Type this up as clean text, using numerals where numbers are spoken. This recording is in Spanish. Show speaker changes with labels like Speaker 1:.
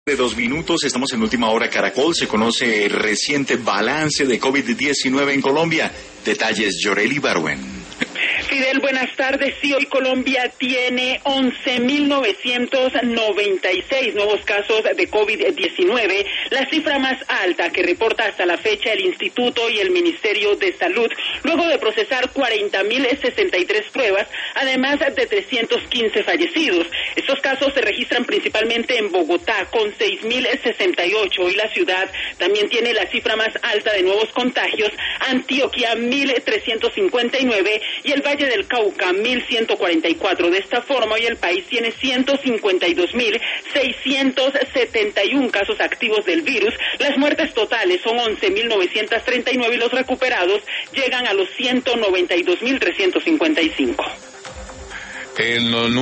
Speaker 1: De 2 minutos, estamos en Última Hora Caracol. Se conoce el reciente balance de COVID-19 en Colombia. Detalles, Yoreli Barwen.
Speaker 2: Fidel, buenas tardes. Sí, hoy Colombia tiene 11.996 nuevos casos de COVID-19, la cifra más alta que reporta hasta la fecha el Instituto y el Ministerio de Salud, luego de procesar 40.063 pruebas, además de 315 fallecidos. Estos casos se registran principalmente en Bogotá, con 6.068. Hoy la ciudad también tiene la cifra más alta de nuevos contagios, Antioquia 1.359 y el Valle del Cauca 1.144. De esta forma, hoy el país tiene 152.671 casos activos del virus. Las muertes totales son 11.939 y los recuperados llegan a los 192.355.